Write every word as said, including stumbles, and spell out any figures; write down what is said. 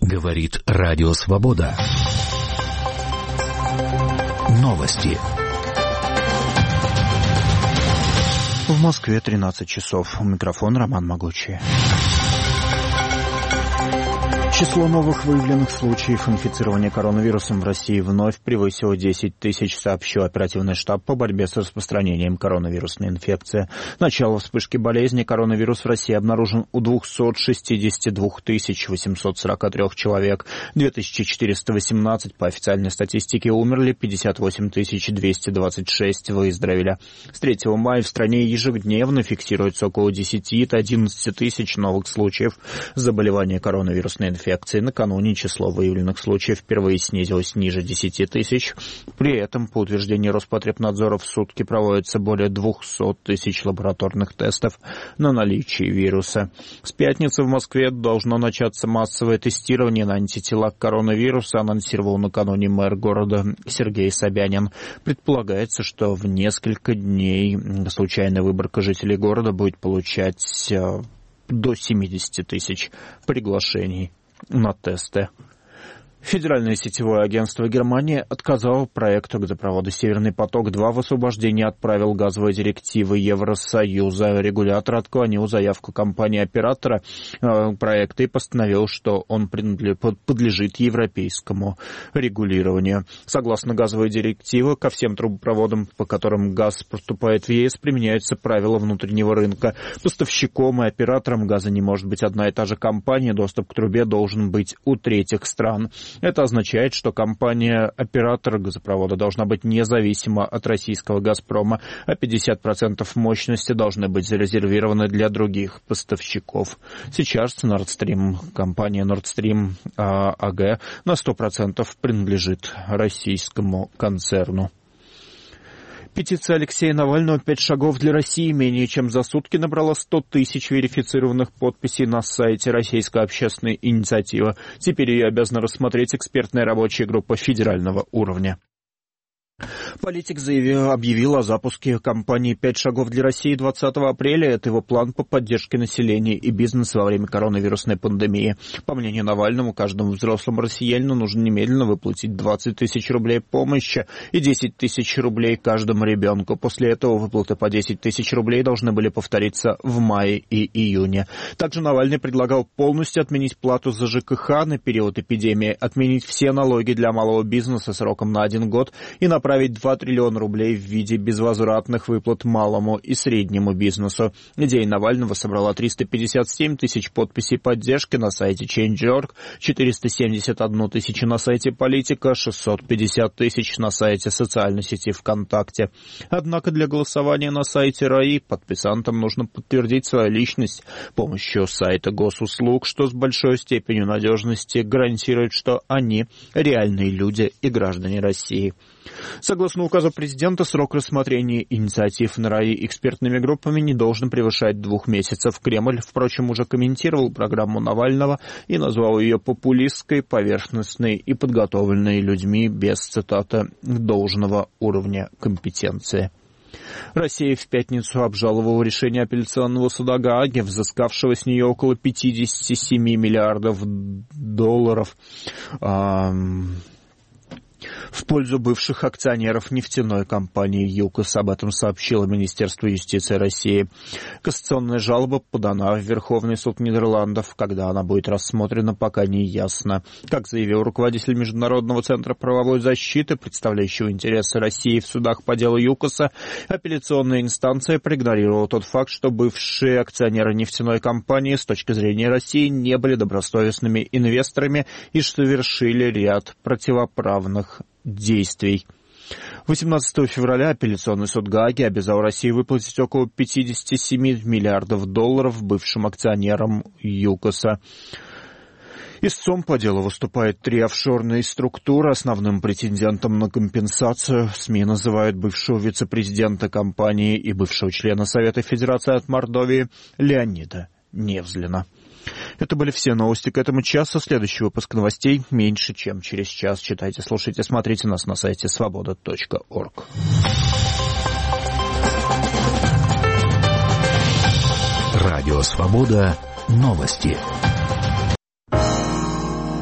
Говорит Радио Свобода. Новости. В Москве тринадцать часов. У микрофона Роман Могучий. Число новых выявленных случаев инфицирования коронавирусом в России вновь превысило десять тысяч, сообщил оперативный штаб по борьбе с распространением коронавирусной инфекции. Начало вспышки болезни коронавирус в России обнаружен у двухсот шестидесяти двух тысяч восьмисот сорока трёх человек. две тысячи четыреста восемнадцать по официальной статистике умерли, пятьдесят восемь тысяч двести двадцать шесть выздоровели. С третьего мая в стране ежедневно фиксируется около десяти-одиннадцати тысяч новых случаев заболевания коронавирусной инфекции. Накануне число выявленных случаев впервые снизилось ниже десяти тысяч. При этом, по утверждению Роспотребнадзора, в сутки проводится более двухсот тысяч лабораторных тестов на наличие вируса. С пятницы в Москве должно начаться массовое тестирование на антитела к коронавирусу, анонсировал накануне мэр города Сергей Собянин. Предполагается, что в несколько дней случайная выборка жителей города будет получать до семидесяти тысяч приглашений на тесты. Федеральное сетевое агентство Германии отказало проекту газопровода «Северный поток-два» в освобождении от правил газовой директивы Евросоюза. Регулятор отклонил заявку компании-оператора э, проекта и постановил, что он подлежит европейскому регулированию. Согласно газовой директиве, ко всем трубопроводам, по которым газ поступает в ЕС, применяются правила внутреннего рынка. Поставщиком и оператором газа не может быть одна и та же компания, доступ к трубе должен быть у третьих стран. Это означает, что компания-оператор газопровода должна быть независима от российского «Газпрома», а пятьдесят процентов мощности должны быть зарезервированы для других поставщиков. Сейчас Nord Stream, компания Nord Stream АГ на сто процентов принадлежит российскому концерну. Петиция Алексея Навального «Пять шагов для России» менее чем за сутки набрала сто тысяч верифицированных подписей на сайте Российской общественной инициативы. Теперь ее обязана рассмотреть экспертная рабочая группа федерального уровня. Политик заявил, объявил о запуске кампании «Пять шагов для России» двадцатого апреля. Это его план по поддержке населения и бизнеса во время коронавирусной пандемии. По мнению Навального, каждому взрослому россиянину нужно немедленно выплатить двадцать тысяч рублей помощи и десять тысяч рублей каждому ребенку. После этого выплаты по десять тысяч рублей должны были повториться в мае и июне. Также Навальный предлагал полностью отменить плату за ЖКХ на период эпидемии, отменить все налоги для малого бизнеса сроком на один год и направить два триллиона рублей в виде безвозвратных выплат малому и среднему бизнесу. Идея Навального собрала триста пятьдесят семь тысяч подписей поддержки на сайте Change точка орг, четыреста семьдесят одну тысячу на сайте Политика, шестьсот пятьдесят тысяч на сайте социальной сети ВКонтакте. Однако для голосования на сайте РАИ подписантам нужно подтвердить свою личность с помощью сайта госуслуг, что с большой степенью надежности гарантирует, что они реальные люди и граждане России. Согласно указу президента, срок рассмотрения инициатив на РАИ экспертными группами не должен превышать двух месяцев. Кремль, впрочем, уже комментировал программу Навального и назвал ее популистской, поверхностной и подготовленной людьми без, цитата, «должного уровня компетенции». Россия в пятницу обжаловала решение апелляционного суда Гааги, взыскавшего с нее около пятьдесят семь миллиардов долларов в пользу бывших акционеров нефтяной компании «ЮКОС». Об этом сообщило Министерство юстиции России. Кассационная жалоба подана в Верховный суд Нидерландов. Когда она будет рассмотрена, пока не ясно. Как заявил руководитель Международного центра правовой защиты, представляющего интересы России в судах по делу ЮКОСа, апелляционная инстанция проигнорировала тот факт, что бывшие акционеры нефтяной компании с точки зрения России не были добросовестными инвесторами и что совершили ряд противоправных действий. восемнадцатого февраля апелляционный суд Гааги обязал Россию выплатить около пятьдесят семь миллиардов долларов бывшим акционерам ЮКОСа. Истцом по делу выступают три офшорные структуры. Основным претендентом на компенсацию СМИ называют бывшего вице-президента компании и бывшего члена Совета Федерации от Мордовии Леонида Невзлина. Это были все новости к этому часу. Следующий выпуск новостей меньше, чем через час. Читайте, слушайте, смотрите нас на сайте свобода точка орг. Радио «Свобода». Новости.